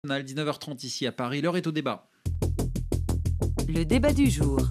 matinale, 19h30 ici à Paris. L'heure est au débat. Le débat du jour.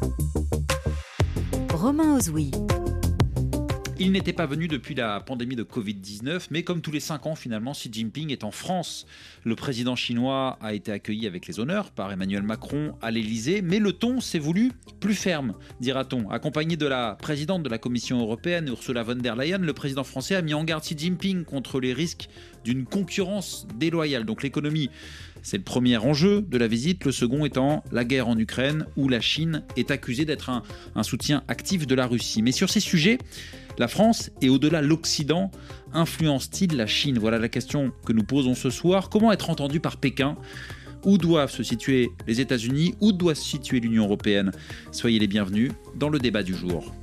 Romain Ozoui. Il n'était pas venu depuis la pandémie de Covid-19, mais comme tous les 5 ans, finalement, Xi Jinping est en France. Le président chinois a été accueilli avec les honneurs par Emmanuel Macron à l'Élysée, mais le ton s'est voulu plus ferme, dira-t-on. Accompagné de la présidente de la Commission européenne, Ursula von der Leyen, le président français a mis en garde Xi Jinping contre les risques d'une concurrence déloyale. Donc l'économie, c'est le premier enjeu de la visite, le second étant la guerre en Ukraine, où la Chine est accusée d'être un soutien actif de la Russie. Mais sur ces sujets, la France et au-delà l'Occident influence-t-il la Chine? Voilà la question que nous posons ce soir. Comment être entendu par Pékin? Où doivent se situer les États-Unis? Où doit se situer l'Union européenne? Soyez les bienvenus dans le débat du jour.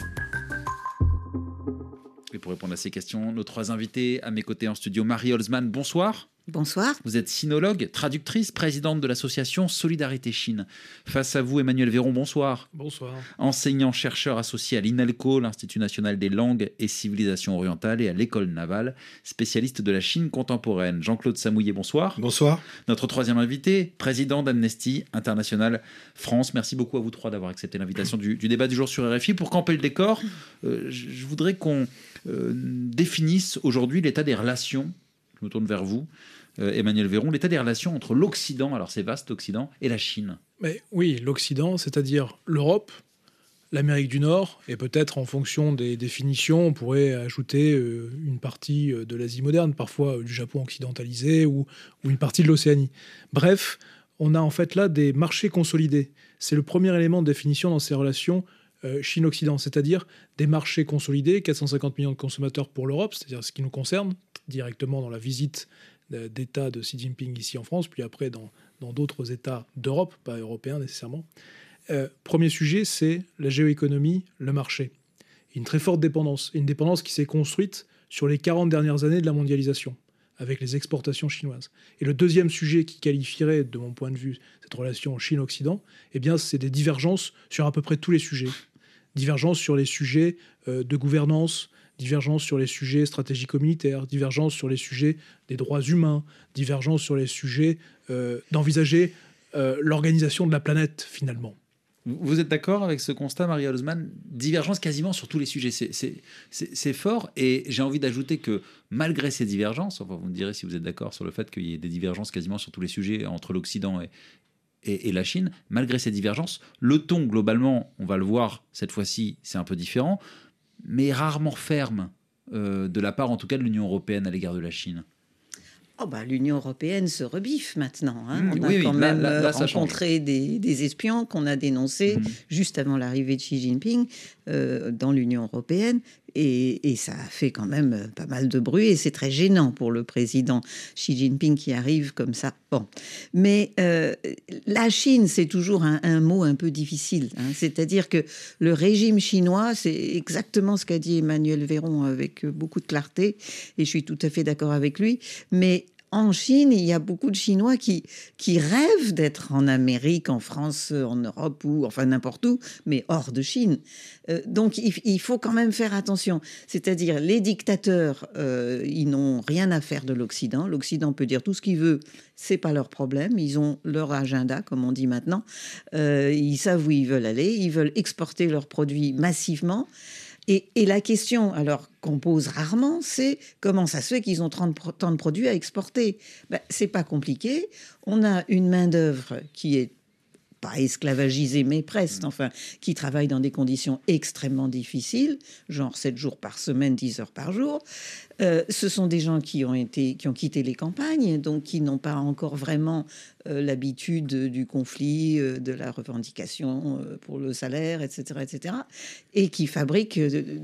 Et pour répondre à ces questions, nos 3 invités à mes côtés en studio. Marie Holzmann, bonsoir. Bonsoir. Vous êtes sinologue, traductrice, présidente de l'association Solidarité Chine. Face à vous, Emmanuel Véron, bonsoir. Bonsoir. Enseignant-chercheur associé à l'INALCO, l'Institut national des langues et civilisations orientales, et à l'École navale, spécialiste de la Chine contemporaine. Jean-Claude Samouillet, bonsoir. Bonsoir. Notre 3e invité, président d'Amnesty International France. Merci beaucoup à vous 3 d'avoir accepté l'invitation du débat du jour sur RFI. Pour camper le décor, je voudrais qu'on définisse aujourd'hui l'état des relations. Je me tourne vers vous, Emmanuel Véron, l'état des relations entre l'Occident, alors c'est vaste l'Occident, et la Chine. Mais oui, l'Occident, c'est-à-dire l'Europe, l'Amérique du Nord, et peut-être en fonction des définitions, on pourrait ajouter une partie de l'Asie moderne, parfois du Japon occidentalisé ou une partie de l'Océanie. Bref, on a en fait là des marchés consolidés. C'est le premier élément de définition dans ces relations Chine-Occident, c'est-à-dire des marchés consolidés, 450 millions de consommateurs pour l'Europe, c'est-à-dire ce qui nous concerne directement dans la visite d'État de Xi Jinping ici en France, puis après dans d'autres États d'Europe, pas européens nécessairement. Premier sujet, c'est la géoéconomie, le marché. Une très forte dépendance, une dépendance qui s'est construite sur les 40 dernières années de la mondialisation, avec les exportations chinoises. Et le deuxième sujet qui qualifierait, de mon point de vue, cette relation Chine-Occident, eh bien, c'est des divergences sur à peu près tous les sujets. Divergences sur les sujets de gouvernance, divergences sur les sujets stratégico-militaires, divergences sur les sujets des droits humains, divergences sur les sujets d'envisager l'organisation de la planète, finalement. Vous êtes d'accord avec ce constat, Marie Holzmann? Divergence quasiment sur tous les sujets, c'est fort. Et j'ai envie d'ajouter que malgré ces divergences, enfin vous me direz si vous êtes d'accord sur le fait qu'il y ait des divergences quasiment sur tous les sujets entre l'Occident et la Chine, malgré ces divergences, le ton globalement, on va le voir cette fois-ci, c'est un peu différent, mais rarement ferme de la part en tout cas de l'Union européenne à l'égard de la Chine. Oh bah, l'Union européenne se rebiffe maintenant. On a oui, quand même là, rencontré des espions qu'on a dénoncés juste avant l'arrivée de Xi Jinping dans l'Union européenne. Et ça a fait quand même pas mal de bruit. Et c'est très gênant pour le président Xi Jinping qui arrive comme ça. Bon. Mais la Chine, c'est toujours un mot un peu difficile. C'est-à-dire que le régime chinois, c'est exactement ce qu'a dit Emmanuel Véron avec beaucoup de clarté. Et je suis tout à fait d'accord avec lui. Mais en Chine, il y a beaucoup de Chinois qui rêvent d'être en Amérique, en France, en Europe, ou enfin n'importe où, mais hors de Chine. Donc il faut quand même faire attention. C'est-à-dire les dictateurs, ils n'ont rien à faire de l'Occident. L'Occident peut dire tout ce qu'il veut, c'est pas leur problème. Ils ont leur agenda, comme on dit maintenant. Ils savent où ils veulent aller. Ils veulent exporter leurs produits massivement. Et la question, alors, qu'on pose rarement, c'est comment ça se fait qu'ils ont tant de produits à exporter? C'est pas compliqué. On a une main-d'œuvre qui est pas esclavagisée, mais presque, enfin, qui travaille dans des conditions extrêmement difficiles, genre 7 jours par semaine, 10 heures par jour. Ce sont des gens qui ont quitté les campagnes, donc qui n'ont pas encore vraiment l'habitude du conflit, de la revendication pour le salaire, etc., et qui fabriquent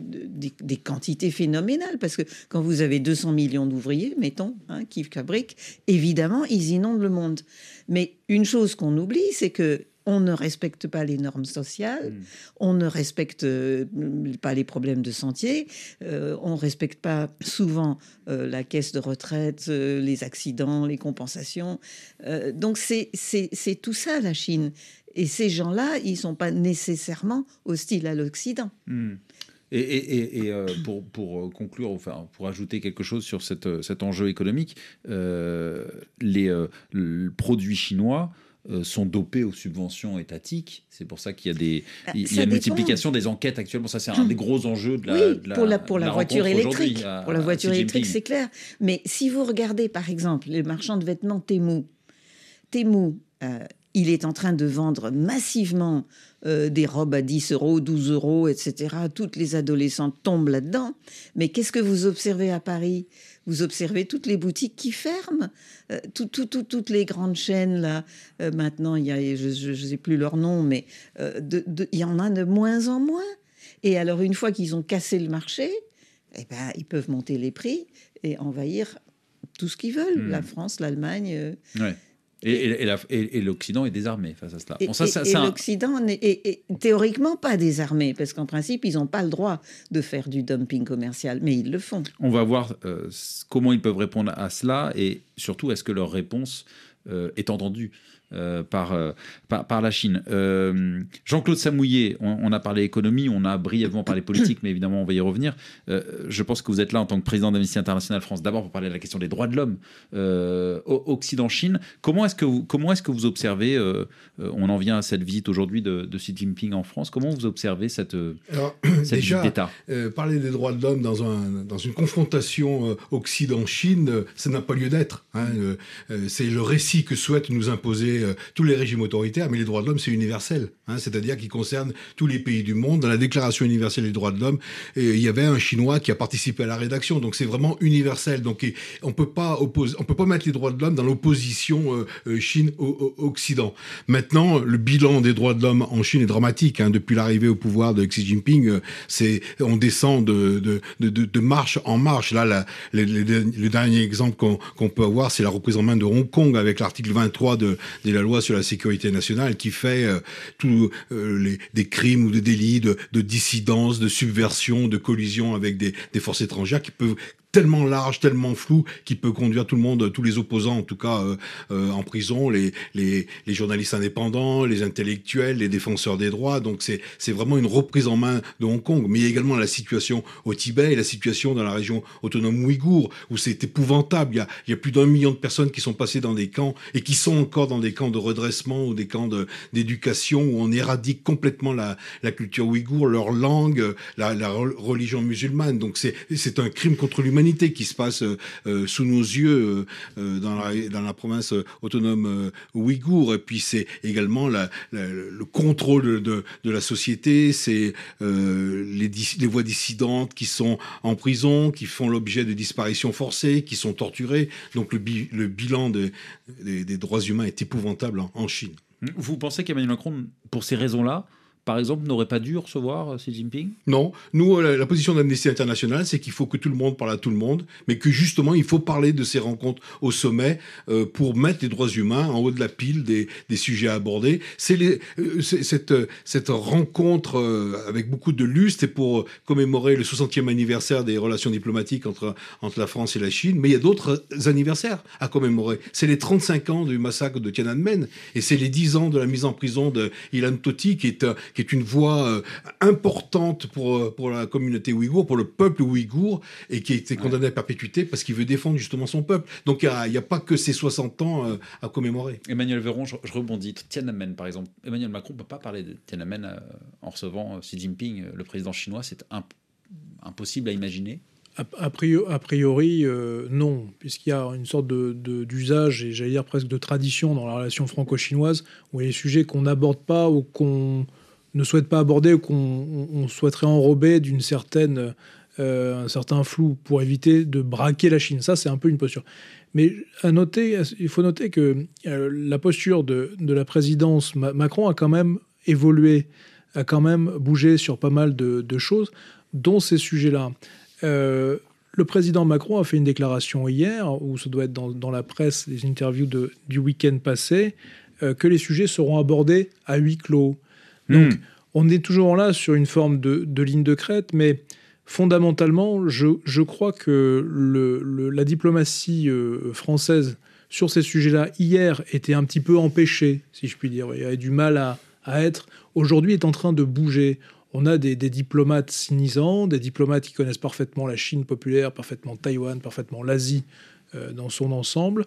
des quantités phénoménales, parce que quand vous avez 200 millions d'ouvriers, mettons, qui fabriquent, évidemment, ils inondent le monde. Mais une chose qu'on oublie, c'est que on ne respecte pas les normes sociales, on ne respecte pas les problèmes de santé, on ne respecte pas souvent la caisse de retraite, les accidents, les compensations. Donc c'est tout ça, la Chine. Et ces gens-là, ils ne sont pas nécessairement hostiles à l'Occident. Pour conclure, enfin, pour ajouter quelque chose sur cet enjeu économique, les produits chinois sont dopés aux subventions étatiques. C'est pour ça qu'il y a une multiplication des enquêtes actuellement. Ça, c'est un des gros enjeux pour la voiture électrique. Pour la voiture électrique, c'est clair. Mais si vous regardez, par exemple, les marchands de vêtements Temu, il est en train de vendre massivement des robes à 10 euros, 12 euros, etc. Toutes les adolescentes tombent là-dedans. Mais qu'est-ce que vous observez à Paris ? Vous observez toutes les boutiques qui ferment, toutes les grandes chaînes, là. Maintenant, il y a, je ne sais plus leur nom, mais il y en a de moins en moins. Et alors, une fois qu'ils ont cassé le marché, eh ben, ils peuvent monter les prix et envahir tout ce qu'ils veulent. La France, l'Allemagne... Ouais. Et l'Occident est désarmé face à cela. L'Occident n'est théoriquement pas désarmé, parce qu'en principe, ils n'ont pas le droit de faire du dumping commercial, mais ils le font. On va voir comment ils peuvent répondre à cela, et surtout, est-ce que leur réponse est entendue par la Chine. Jean-Claude Samouillet, on a parlé économie, on a brièvement parlé politique, mais évidemment on va y revenir. Je pense que vous êtes là en tant que président d'Amnesty International France, d'abord pour parler de la question des droits de l'homme, Occident-Chine. Comment est-ce que vous observez, on en vient à cette visite aujourd'hui de Xi Jinping en France, comment vous observez cette visite d'État ? Parler des droits de l'homme dans une confrontation Occident-Chine, ça n'a pas lieu d'être. C'est le récit que souhaitent nous imposer tous les régimes autoritaires, mais les droits de l'homme, c'est universel. C'est-à-dire qu'il concerne tous les pays du monde. Dans la Déclaration universelle des droits de l'homme, il y avait un Chinois qui a participé à la rédaction. Donc c'est vraiment universel. Donc on peut pas mettre les droits de l'homme dans l'opposition Chine-Occident. Maintenant, le bilan des droits de l'homme en Chine est dramatique. Depuis l'arrivée au pouvoir de Xi Jinping, on descend de marche en marche. Là, le dernier exemple qu'on peut avoir, c'est la reprise en main de Hong Kong avec l'article 23 de la loi sur la sécurité nationale qui fait des crimes ou des délits de dissidence, de subversion, de collusion avec des forces étrangères qui peuvent tellement large, tellement flou, qui peut conduire tout le monde, tous les opposants en tout cas, en prison, les journalistes indépendants, les intellectuels, les défenseurs des droits. Donc c'est vraiment une reprise en main de Hong Kong. Mais il y a également la situation au Tibet et la situation dans la région autonome ouïghour, où c'est épouvantable. Il y a plus d'1 million de personnes qui sont passées dans des camps et qui sont encore dans des camps de redressement ou des camps d'éducation où on éradique complètement la culture ouïghour, leur langue, la religion musulmane. Donc c'est un crime contre l'humanité qui se passe sous nos yeux dans la province autonome ouïghour. Et puis c'est également le contrôle de la société, c'est les voix dissidentes qui sont en prison, qui font l'objet de disparitions forcées, qui sont torturées. Donc le bilan des droits humains est épouvantable en Chine. Vous pensez qu'Emmanuel Macron, pour ces raisons-là, par exemple, n'aurait pas dû recevoir Xi Jinping ? Non. Nous, la position d'Amnesty International, c'est qu'il faut que tout le monde parle à tout le monde, mais que justement, il faut parler de ces rencontres au sommet pour mettre les droits humains en haut de la pile des sujets abordés. Cette rencontre avec beaucoup de lustre et pour commémorer le 60e anniversaire des relations diplomatiques entre la France et la Chine, mais il y a d'autres anniversaires à commémorer. C'est les 35 ans du massacre de Tiananmen et c'est les 10 ans de la mise en prison de Ilhan Tohti qui est une voix importante pour la communauté ouïghour, pour le peuple ouïghour, et qui a été condamné à perpétuité parce qu'il veut défendre justement son peuple. Donc il n'y a pas que ces 60 ans à commémorer. Emmanuel Véron, je rebondis. Tiananmen, par exemple. Emmanuel Macron ne peut pas parler de Tiananmen en recevant Xi Jinping, le président chinois. C'est impossible à imaginer. A priori, non, puisqu'il y a une sorte d'usage, et j'allais dire presque de tradition dans la relation franco-chinoise, où il y a des sujets qu'on n'aborde pas ou qu'on ne souhaite pas aborder ou qu'on souhaiterait enrober d'un certain flou pour éviter de braquer la Chine. Ça, c'est un peu une posture. Mais il faut noter que la posture de la présidence Macron a quand même évolué, a quand même bougé sur pas mal de choses, dont ces sujets-là. Le président Macron a fait une déclaration hier, où ça doit être dans la presse, les interviews du week-end passé, que les sujets seront abordés à huis clos. Donc, on est toujours là sur une forme de ligne de crête, mais fondamentalement, je crois que la diplomatie française sur ces sujets-là, hier, était un petit peu empêchée, si je puis dire. Il y avait du mal à être. Aujourd'hui, est en train de bouger. On a des diplomates cynisants, des diplomates qui connaissent parfaitement la Chine populaire, parfaitement Taïwan, parfaitement l'Asie dans son ensemble,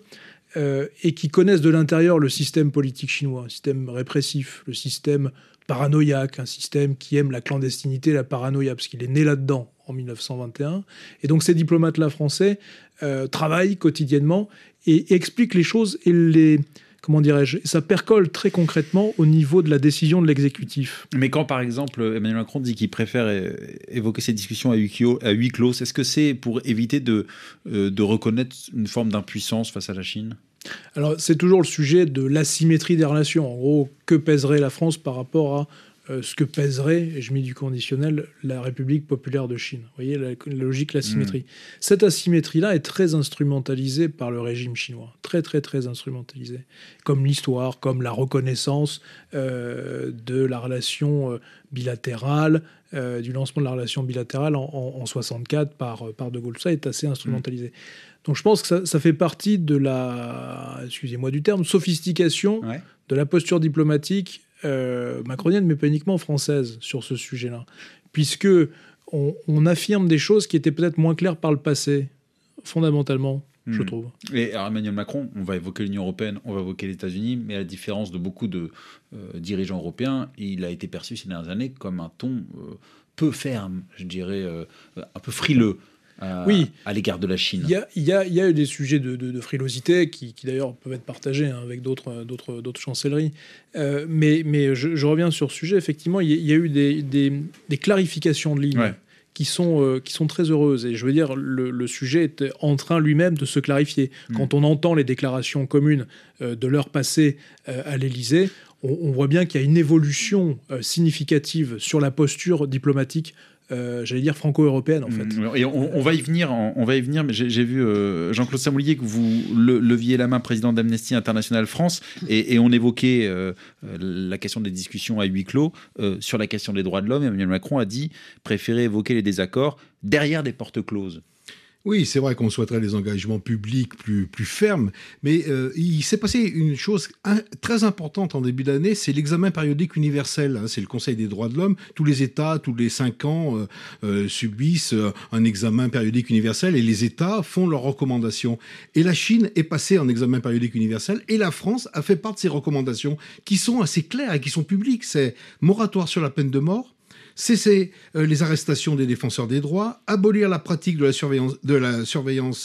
et qui connaissent de l'intérieur le système politique chinois, un système répressif, le système paranoïaque, un système qui aime la clandestinité, la paranoïa, parce qu'il est né là-dedans en 1921. Et donc ces diplomates-là français travaillent quotidiennement et expliquent les choses et comment dirais-je, ça percole très concrètement au niveau de la décision de l'exécutif. Mais quand, par exemple, Emmanuel Macron dit qu'il préfère évoquer ces discussions à huis clos, est-ce que c'est pour éviter de reconnaître une forme d'impuissance face à la Chine ? Alors, c'est toujours le sujet de l'asymétrie des relations. En gros, que pèserait la France par rapport à ce que pèserait, et je mets du conditionnel, la République populaire de Chine. Vous voyez la logique, l'asymétrie. Cette asymétrie-là est très instrumentalisée par le régime chinois. Très, très, très instrumentalisée. Comme l'histoire, comme la reconnaissance de la relation bilatérale, du lancement de la relation bilatérale en 64 par De Gaulle. Ça est assez instrumentalisé. Donc je pense que ça fait partie de la, excusez-moi du terme, sophistication de la posture diplomatique macronienne, mais pas uniquement française, sur ce sujet-là. Puisque on affirme des choses qui étaient peut-être moins claires par le passé, fondamentalement, je trouve. Et alors Emmanuel Macron, on va évoquer l'Union européenne, on va évoquer les États-Unis, mais à la différence de beaucoup de dirigeants européens, il a été perçu ces dernières années comme un ton peu ferme, je dirais, un peu frileux. À l'égard de la Chine. Il y a eu des sujets de frilosité qui d'ailleurs peuvent être partagés avec d'autres chancelleries. Mais je reviens sur ce sujet. Effectivement, il y a eu des clarifications de ligne qui sont très heureuses. Et je veux dire, le sujet est en train lui-même de se clarifier. Quand on entend les déclarations communes de l'heure passée à l'Élysée, on voit bien qu'il y a une évolution significative sur la posture diplomatique j'allais dire franco-européenne en fait. Et on va y venir, mais j'ai vu Jean-Claude Samoulier que vous leviez la main, président d'Amnesty International France, et on évoquait la question des discussions à huis clos sur la question des droits de l'homme. Emmanuel Macron a dit préférer évoquer les désaccords derrière des portes closes. Oui, c'est vrai qu'on souhaiterait des engagements publics plus fermes, mais il s'est passé une chose très importante en début d'année, c'est l'examen périodique universel. C'est le Conseil des droits de l'homme. Tous les États, tous les 5 ans, subissent un examen périodique universel et les États font leurs recommandations. Et la Chine est passée en examen périodique universel et la France a fait part de ces recommandations qui sont assez claires et qui sont publiques. C'est moratoire sur la peine de mort, cesser les arrestations des défenseurs des droits, abolir la pratique de la surveillance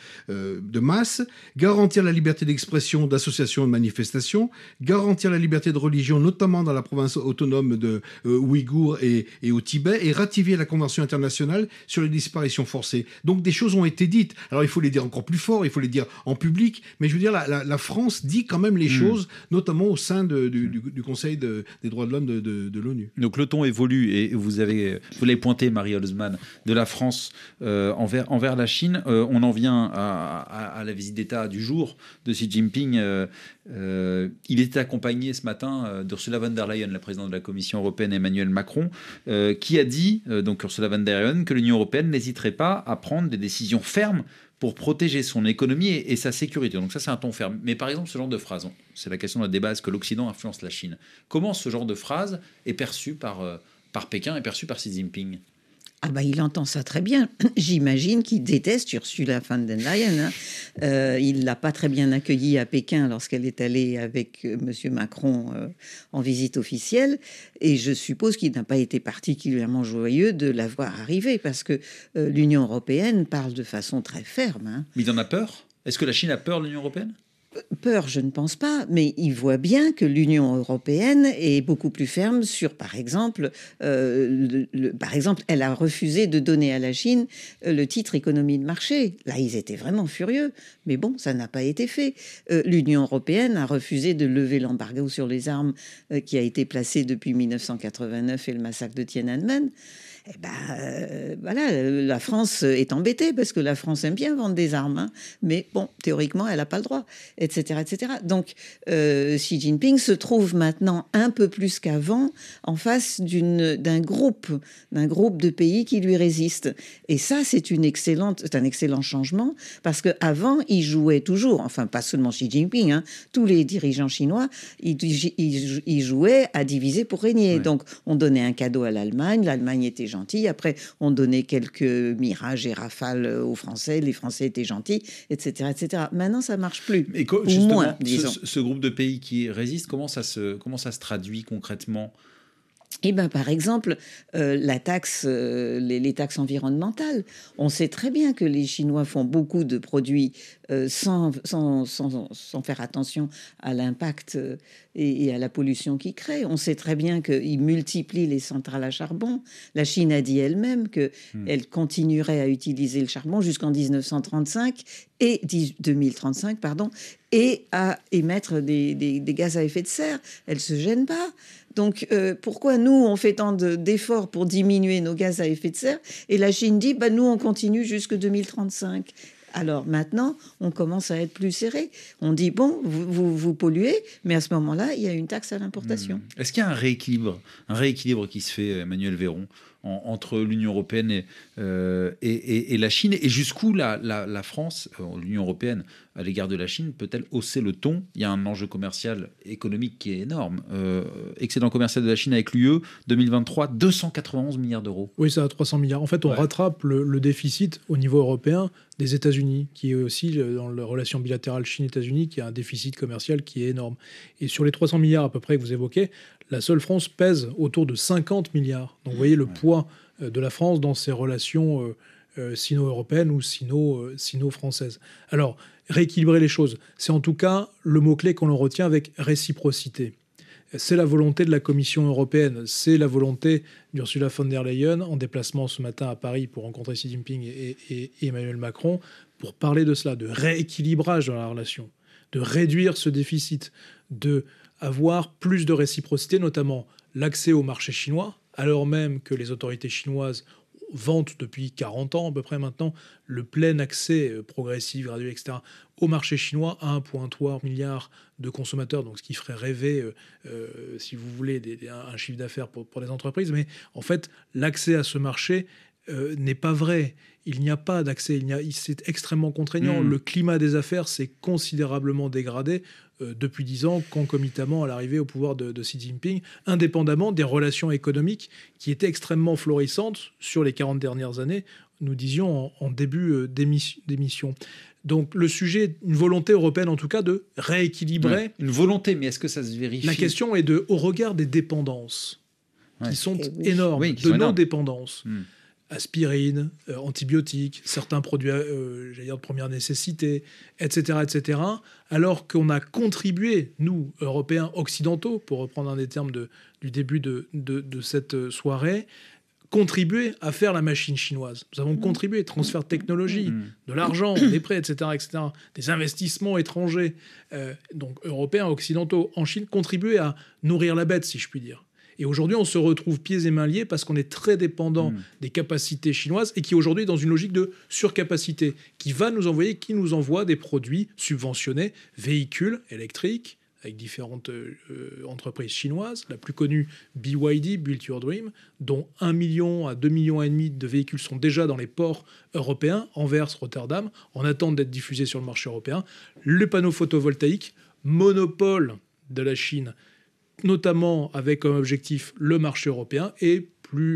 de masse, garantir la liberté d'expression, d'association et de manifestation, garantir la liberté de religion, notamment dans la province autonome de Ouïghour et au Tibet, et ratifier la Convention internationale sur les disparitions forcées. Donc des choses ont été dites. Alors il faut les dire encore plus fort, il faut les dire en public, mais je veux dire, la France dit quand même les choses, notamment au sein du Conseil des droits de l'homme de l'ONU. Donc le ton évolue, et vous l'avez pointé, Marie Holzmann, de la France envers la Chine. On en vient à la visite d'État du jour de Xi Jinping. Il était accompagné ce matin d'Ursula von der Leyen, la présidente de la Commission européenne, Emmanuel Macron, qui a dit, donc Ursula von der Leyen, que l'Union européenne n'hésiterait pas à prendre des décisions fermes pour protéger son écononie et sa sécurité. Donc ça, c'est un ton ferme. Mais par exemple, ce genre de phrase, c'est la question de la débat, est-ce que l'Occident influence la Chine ? Comment ce genre de phrase est perçu par Pékin et perçu par Xi Jinping ? Ah bah, il entend ça très bien. J'imagine qu'il déteste Ursula von der Leyen. Il ne l'a pas très bien accueillie à Pékin lorsqu'elle est allée avec M. Macron en visite officielle. Et je suppose qu'il n'a pas été particulièrement joyeux de la voir arriver parce que l'Union européenne parle de façon très ferme. Mais il en a peur ? Est-ce que la Chine a peur de l'Union européenne ? Peur, je ne pense pas, mais il voit bien que l'Union européenne est beaucoup plus ferme sur, par exemple, elle a refusé de donner à la Chine le titre économie de marché. Là, ils étaient vraiment furieux, mais bon, ça n'a pas été fait. L'Union européenne a refusé de lever l'embargo sur les armes qui a été placé depuis 1989 et le massacre de Tiananmen. voilà, la France est embêtée parce que la France aime bien vendre des armes, hein, mais bon, théoriquement, elle n'a pas le droit, etc., etc. Donc, Xi Jinping se trouve maintenant un peu plus qu'avant en face d'un groupe de pays qui lui résistent. Et ça, c'est un excellent changement parce qu'avant, il jouait toujours, enfin pas seulement Xi Jinping, hein, tous les dirigeants chinois, ils jouaient à diviser pour régner. Ouais. Donc, on donnait un cadeau à l'Allemagne était gentille, après on donnait quelques Mirage et Rafale aux Français, les Français étaient gentils, etc., etc. Maintenant, ça marche plus. Et justement, moins, disons. Ce groupe de pays qui résiste, comment ça se traduit concrètement ? Eh bien, par exemple, la taxe, les taxes environnementales. On sait très bien que les Chinois font beaucoup de produits sans faire attention à l'impact et à la pollution qu'ils créent. On sait très bien qu'ils multiplient les centrales à charbon. La Chine a dit elle-même qu'elle continuerait à utiliser le charbon jusqu'en 2035 et à émettre des gaz à effet de serre. Elle ne se gêne pas. Donc, pourquoi nous, on fait tant d'efforts pour diminuer nos gaz à effet de serre et la Chine dit, nous, on continue jusque 2035 ? Alors maintenant, on commence à être plus serré. On dit, bon, vous polluez, mais à ce moment-là, il y a une taxe à l'importation. Est-ce qu'il y a un rééquilibre qui se fait, Emmanuel Véron, entre l'Union européenne et la Chine ? Et jusqu'où la France, l'Union européenne, à l'égard de la Chine, peut-elle hausser le ton ? Il y a un enjeu commercial économique qui est énorme. Excédent commercial de la Chine avec l'UE, 2023, 291 milliards d'euros. Oui, ça a 300 milliards. En fait, on rattrape le déficit au niveau européen des États-Unis, qui est aussi dans la relation bilatérale Chine-États-Unis, qui a un déficit commercial qui est énorme. Et sur les 300 milliards à peu près que vous évoquez, la seule France pèse autour de 50 milliards. Donc vous voyez le poids de la France dans ces relations sino-européennes ou sino-françaises. Alors, rééquilibrer les choses, c'est en tout cas le mot-clé qu'on en retient avec réciprocité. C'est la volonté de la Commission européenne, c'est la volonté d'Ursula von der Leyen en déplacement ce matin à Paris pour rencontrer Xi Jinping et Emmanuel Macron pour parler de cela, de rééquilibrage dans la relation, de réduire ce déficit, de avoir plus de réciprocité, notamment l'accès au marché chinois, alors même que les autorités chinoises vantent depuis 40 ans à peu près maintenant le plein accès progressif, graduel, etc., au marché chinois à 1,3 milliard de consommateurs, donc ce qui ferait rêver, si vous voulez, un chiffre d'affaires pour les entreprises. Mais en fait, l'accès à ce marché n'est pas vrai. Il n'y a pas d'accès, c'est extrêmement contraignant. Le climat des affaires s'est considérablement dégradé depuis 10 ans, concomitamment à l'arrivée au pouvoir de Xi Jinping, indépendamment des relations économiques qui étaient extrêmement florissantes sur les 40 dernières années, nous disions en début d'émission. Donc le sujet, une volonté européenne en tout cas de rééquilibrer. Ouais, une volonté, mais est-ce que ça se vérifie ? La question est au regard des dépendances qui sont énormes, nos dépendances. Aspirine, antibiotiques, certains produits de première nécessité, etc., etc., alors qu'on a contribué, nous, Européens occidentaux, pour reprendre un des termes du début de cette soirée, contribué à faire la machine chinoise. Nous avons contribué, transfert de technologie, de l'argent, des prêts, etc., etc., des investissements étrangers, donc Européens, occidentaux, en Chine, contribué à nourrir la bête, si je puis dire. Et aujourd'hui, on se retrouve pieds et mains liés parce qu'on est très dépendant des capacités chinoises et qui aujourd'hui est dans une logique de surcapacité, qui nous envoie des produits subventionnés, véhicules électriques, avec différentes entreprises chinoises. La plus connue, BYD, Build Your Dream, dont 1 million à 2,5 millions de véhicules sont déjà dans les ports européens, Anvers, Rotterdam, en attente d'être diffusés sur le marché européen. Le panneau photovoltaïque, monopole de la Chine, notamment avec comme objectif le marché européen et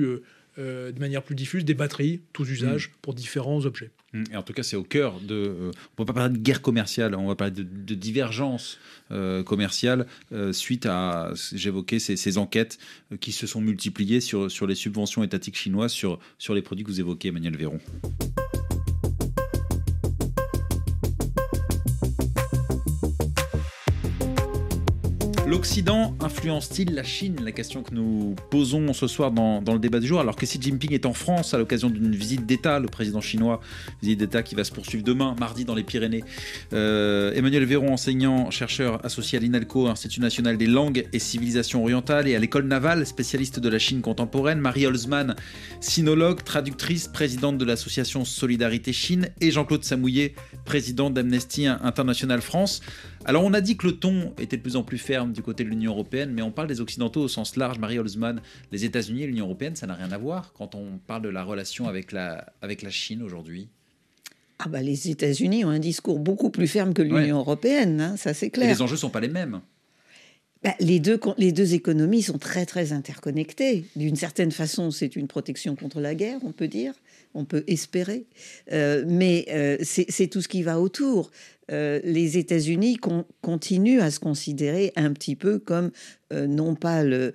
de manière plus diffuse des batteries, tous usages pour différents objets. Et en tout cas, c'est au cœur de... on ne va pas parler de guerre commerciale, on va parler de divergence commerciale suite à, j'évoquais, ces enquêtes qui se sont multipliées sur les subventions étatiques chinoises sur les produits que vous évoquez, Emmanuel Véron. L'Occident influence-t-il la Chine? La question que nous posons ce soir dans le débat du jour, alors que Xi Jinping est en France à l'occasion d'une visite d'État, le président chinois, visite d'État qui va se poursuivre demain, mardi, dans les Pyrénées. Emmanuel Véron, enseignant, chercheur associé à l'INALCO, Institut national des langues et civilisations orientales, et à l'école navale, spécialiste de la Chine contemporaine. Marie Holzmann, sinologue, traductrice, présidente de l'association Solidarité Chine, et Jean-Claude Samouillet, président d'Amnesty International France. Alors on a dit que le ton était de plus en plus ferme du côté de l'Union européenne, mais on parle des Occidentaux au sens large. Marie Holzmann, les États-Unis et l'Union européenne, ça n'a rien à voir quand on parle de la relation avec la Chine aujourd'hui. Ah bah les États-Unis ont un discours beaucoup plus ferme que l'Union européenne, hein, ça c'est clair. Et les enjeux ne sont pas les mêmes. Bah, les deux économies sont très très interconnectées. D'une certaine façon, c'est une protection contre la guerre, on peut dire, on peut espérer, mais c'est tout ce qui va autour. Les États-Unis continuent à se considérer un petit peu comme non pas le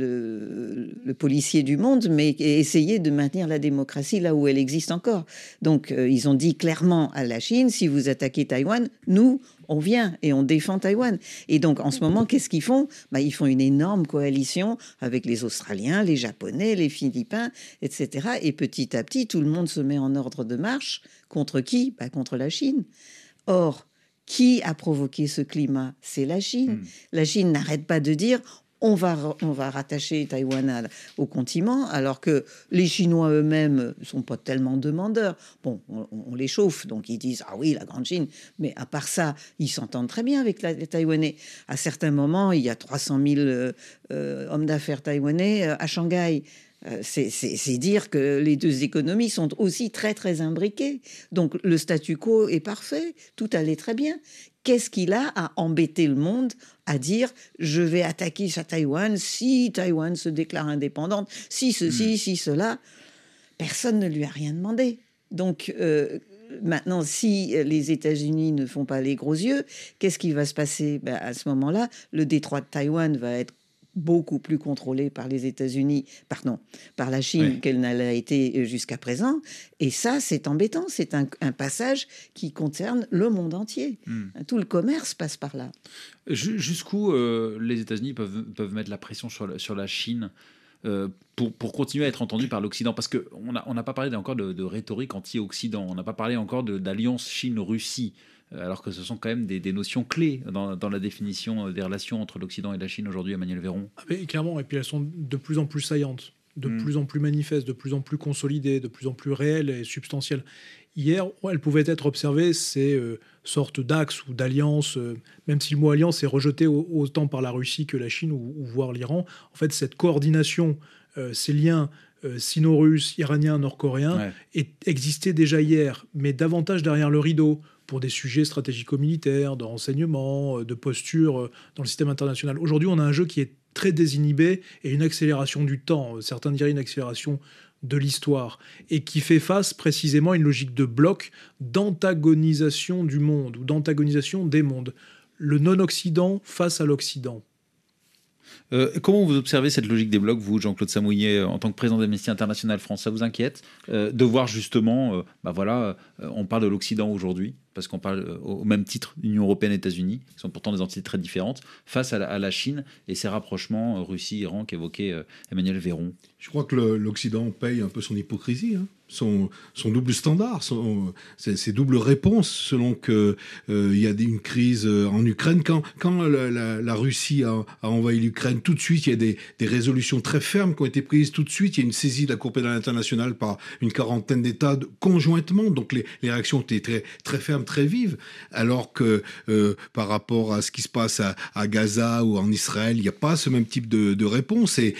policier du monde, mais essayer de maintenir la démocratie là où elle existe encore. Donc ils ont dit clairement à la Chine, si vous attaquez Taïwan, nous, on vient et on défend Taïwan. Et donc en ce moment, qu'est-ce qu'ils font? Ils font une énorme coalition avec les Australiens, les Japonais, les Philippins, etc. Et petit à petit, tout le monde se met en ordre de marche. Contre qui? Contre la Chine. Or, qui a provoqué ce climat? C'est la Chine. La Chine n'arrête pas de dire on va rattacher Taïwan au continent, alors que les Chinois eux-mêmes ne sont pas tellement demandeurs. Bon, on les chauffe, donc ils disent ah oui, la grande Chine. Mais à part ça, ils s'entendent très bien avec les Taïwanais. À certains moments, il y a 300 000 hommes d'affaires taïwanais à Shanghai. C'est dire que les deux économies sont aussi très, très imbriquées. Donc, le statu quo est parfait. Tout allait très bien. Qu'est-ce qu'il a à embêter le monde à dire « je vais attaquer Taïwan si Taïwan se déclare indépendante, si ceci, si cela ». Personne ne lui a rien demandé. Donc, maintenant, si les États-Unis ne font pas les gros yeux, qu'est-ce qui va se passer? À ce moment-là, le détroit de Taïwan va être beaucoup plus contrôlée par les États-Unis, par la Chine, qu'elle n'a été jusqu'à présent. Et ça, c'est embêtant. C'est un passage qui concerne le monde entier. Tout le commerce passe par là. Jusqu'où les États-Unis peuvent mettre la pression sur la Chine pour continuer à être entendu par l'Occident? Parce qu'on n'a pas parlé encore de rhétorique anti-Occident. On n'a pas parlé encore d'alliance Chine-Russie. Alors que ce sont quand même des notions clés dans la définition des relations entre l'Occident et la Chine aujourd'hui, Emmanuel Véron. Mais clairement, et puis elles sont de plus en plus saillantes, de plus en plus manifestes, de plus en plus consolidées, de plus en plus réelles et substantielles. Hier, elles pouvaient être observées, ces sortes d'axes ou d'alliances, même si le mot alliance est rejeté autant par la Russie que la Chine ou voire l'Iran. En fait, cette coordination, ces liens sino-russes, iraniens, nord-coréens, existaient déjà hier, mais davantage derrière le rideau, pour des sujets stratégico-militaires, de renseignement, de posture dans le système international. Aujourd'hui, on a un jeu qui est très désinhibé et une accélération du temps, certains diraient une accélération de l'histoire, et qui fait face précisément à une logique de bloc, d'antagonisation du monde ou d'antagonisation des mondes. Le non-Occident face à l'Occident. Comment vous observez cette logique des blocs, vous, Jean-Claude Samouillet, en tant que président d'Amnesty International France? Ça vous inquiète de voir justement, on parle de l'Occident aujourd'hui, parce qu'on parle au même titre d'Union européenne et États-Unis, qui sont pourtant des entités très différentes, face à la Chine et ces rapprochements Russie-Iran qu'évoquait Emmanuel Véron? Je crois que l'Occident paye un peu son hypocrisie, son double standard, ses doubles réponses, selon qu'il y a une crise en Ukraine. Quand la Russie a envahi l'Ukraine, tout de suite, il y a des résolutions très fermes qui ont été prises. Tout de suite, il y a une saisie de la Cour pénale internationale par une quarantaine d'États conjointement. Donc les réactions ont été très, très fermes, très vives. Alors que par rapport à ce qui se passe à Gaza ou en Israël, il n'y a pas ce même type de réponse. Et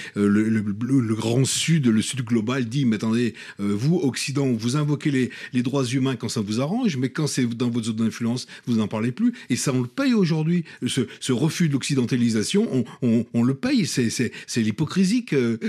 le grand Sud, le Sud global dit, mais attendez, vous, Occident, vous invoquez les droits humains quand ça vous arrange, mais quand c'est dans votre zone d'influence, vous n'en parlez plus. Et ça, on le paye aujourd'hui. Ce refus de l'occidentalisation, on le paye. C'est l'hypocrisie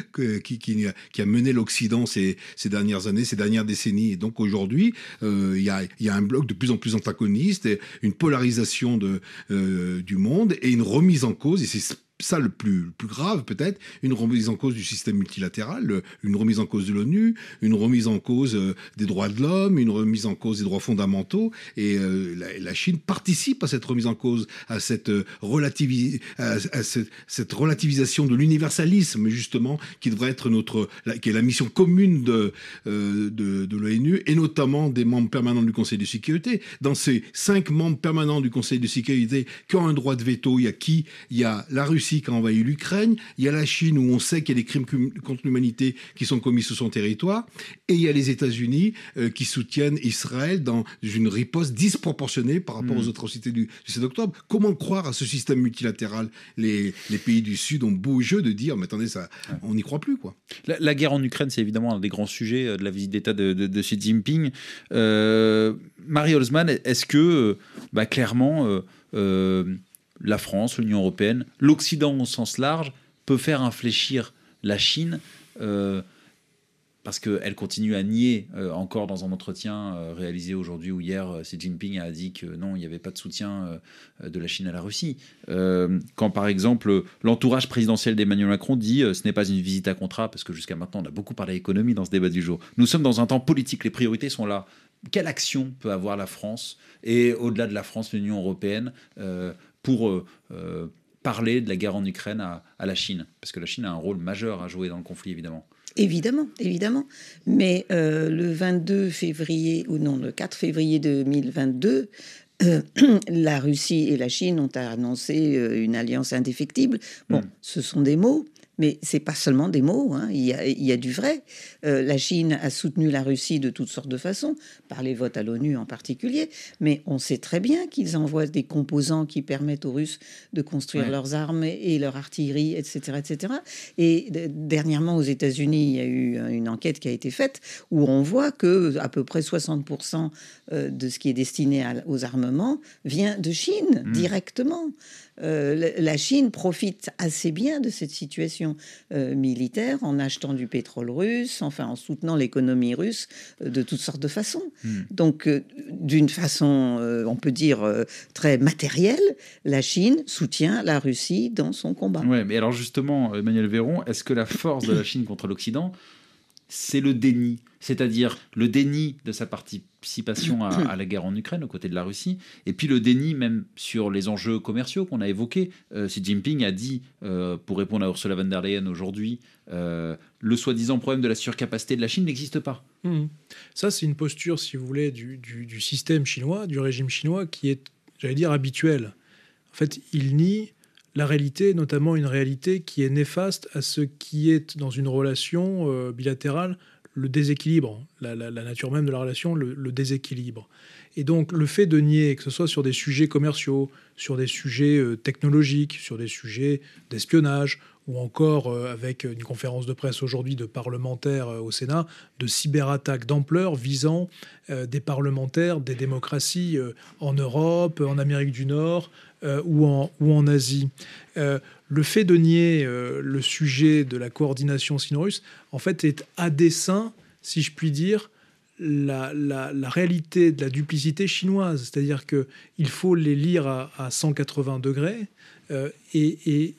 qui a mené l'Occident ces dernières années, ces dernières décennies. Et donc aujourd'hui, il y a un bloc de plus en plus antagoniste, une polarisation du monde et une remise en cause. Et ça le plus grave peut-être, une remise en cause du système multilatéral, une remise en cause de l'ONU, une remise en cause des droits de l'homme, une remise en cause des droits fondamentaux. Et la Chine participe à cette remise en cause, à cette relativisation de l'universalisme, justement, qui devrait être qui est la mission commune de l'ONU, et notamment des membres permanents du Conseil de sécurité. Dans ces 5 membres permanents du Conseil de sécurité qui ont un droit de veto, il y a la Russie qui a envahi l'Ukraine, il y a la Chine où on sait qu'il y a des crimes contre l'humanité qui sont commis sur son territoire, et il y a les États-Unis qui soutiennent Israël dans une riposte disproportionnée par rapport aux atrocités du 7 octobre. Comment croire à ce système multilatéral? Les pays du Sud ont beau jeu de dire, mais attendez, ça, on n'y croit plus, quoi. La guerre en Ukraine, c'est évidemment un des grands sujets de la visite d'État de Xi Jinping. Marie Holzmann, est-ce que clairement la France, l'Union européenne, l'Occident au sens large peut faire infléchir la Chine parce qu'elle continue à nier encore dans un entretien réalisé aujourd'hui ou hier, Xi Jinping a dit que non, il n'y avait pas de soutien de la Chine à la Russie. Quand par exemple l'entourage présidentiel d'Emmanuel Macron dit ce n'est pas une visite à contrat, parce que jusqu'à maintenant on a beaucoup parlé économie dans ce débat du jour. Nous sommes dans un temps politique, les priorités sont là. Quelle action peut avoir la France et au-delà de la France, l'Union européenne pour parler de la guerre en Ukraine à la Chine? Parce que la Chine a un rôle majeur à jouer dans le conflit, évidemment. Évidemment. Mais le 22 février, ou non, le 4 février 2022, la Russie et la Chine ont annoncé une alliance indéfectible. Bon, ce sont des mots. Mais c'est pas seulement des mots, hein. Il y a du vrai. La Chine a soutenu la Russie de toutes sortes de façons, par les votes à l'ONU en particulier, mais on sait très bien qu'ils envoient des composants qui permettent aux Russes de construire leurs armes et leur artillerie, etc., etc. Et dernièrement, aux États-Unis, il y a eu une enquête qui a été faite où on voit que à peu près 60% de ce qui est destiné aux armements vient de Chine, directement. La Chine profite assez bien de cette situation militaire en achetant du pétrole russe, enfin en soutenant l'économie russe de toutes sortes de façons. Donc, d'une façon, on peut dire, très matérielle, la Chine soutient la Russie dans son combat. Ouais, mais alors justement, Emmanuel Véron, est-ce que la force de la Chine contre l'Occident, c'est le déni, c'est-à-dire le déni de sa participation à la guerre en Ukraine aux côtés de la Russie, et puis le déni même sur les enjeux commerciaux qu'on a évoqués. Xi Jinping a dit, pour répondre à Ursula von der Leyen aujourd'hui, le soi-disant problème de la surcapacité de la Chine n'existe pas. Ça, c'est une posture, si vous voulez, du système chinois, du régime chinois, qui est, j'allais dire, habituelle. En fait, il nie la réalité, notamment une réalité qui est néfaste à ce qui est dans une relation bilatérale, le déséquilibre, la nature même de la relation, le déséquilibre. Et donc le fait de nier, que ce soit sur des sujets commerciaux, sur des sujets technologiques, sur des sujets d'espionnage, ou encore avec une conférence de presse aujourd'hui de parlementaires au Sénat, de cyberattaques d'ampleur visant des parlementaires, des démocraties en Europe, en Amérique du Nord ou en Asie. Le fait de nier le sujet de la coordination sino-russe, en fait, est à dessein, si je puis dire, la réalité de la duplicité chinoise. C'est-à-dire qu'il faut les lire à 180 degrés et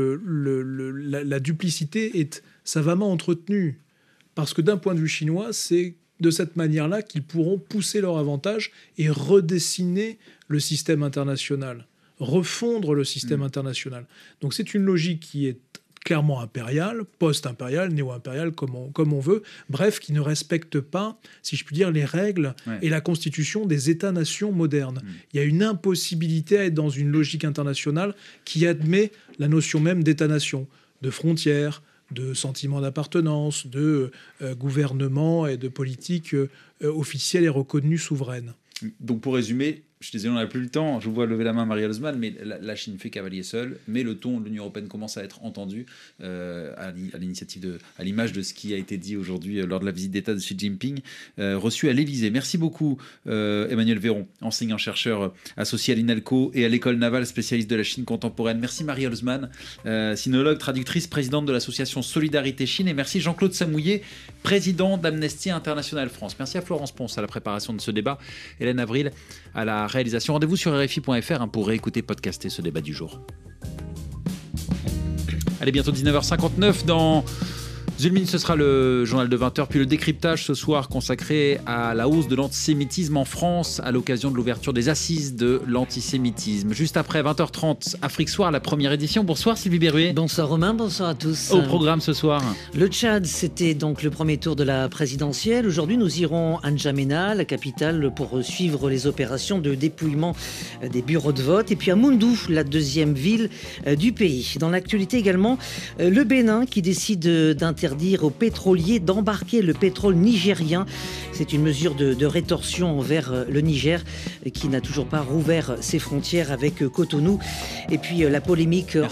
la duplicité est savamment entretenue. Parce que d'un point de vue chinois, c'est de cette manière-là qu'ils pourront pousser leur avantage et redessiner le système international, refondre le système international. Donc c'est une logique qui est clairement impériale, post-impériale, néo-impériale, comme on veut, bref, qui ne respecte pas, si je puis dire, les règles et la constitution des États-nations modernes. Il y a une impossibilité à être dans une logique internationale qui admet la notion même d'État-nation, de frontières, de sentiment d'appartenance, de gouvernement et de politique officielle et reconnue souveraine. Donc pour résumer, je suis désolé, on n'a plus le temps, je vous vois lever la main Marie Holzmann, mais la Chine fait cavalier seul, mais le ton de l'Union européenne commence à être entendu à l'image de ce qui a été dit aujourd'hui lors de la visite d'État de Xi Jinping, reçu à l'Élysée. Merci beaucoup Emmanuel Véron, enseignant-chercheur associé à l'INALCO et à l'École navale spécialiste de la Chine contemporaine. Merci Marie Holzmann, sinologue, traductrice, présidente de l'association Solidarité Chine, et merci Jean-Claude Samouillet, président d'Amnesty International France. Merci à Florence Ponce à la préparation de ce débat, Hélène Avril à la réalisation. Rendez-vous sur RFI.fr pour réécouter, podcaster ce débat du jour. Allez, bientôt 19h59 dans... Une minute, ce sera le journal de 20h, puis le décryptage ce soir consacré à la hausse de l'antisémitisme en France à l'occasion de l'ouverture des assises de l'antisémitisme. Juste après 20h30, Afrique Soir, la première édition. Bonsoir Sylvie Berruet. Bonsoir Romain, bonsoir à tous. Au programme ce soir. Le Tchad, c'était donc le premier tour de la présidentielle. Aujourd'hui, nous irons à N'Djamena, la capitale, pour suivre les opérations de dépouillement des bureaux de vote. Et puis à Moundou, la deuxième ville du pays. Dans l'actualité également, le Bénin qui décide d'interdire aux pétroliers d'embarquer le pétrole nigérien. C'est une mesure de rétorsion envers le Niger qui n'a toujours pas rouvert ses frontières avec Cotonou. Et puis la polémique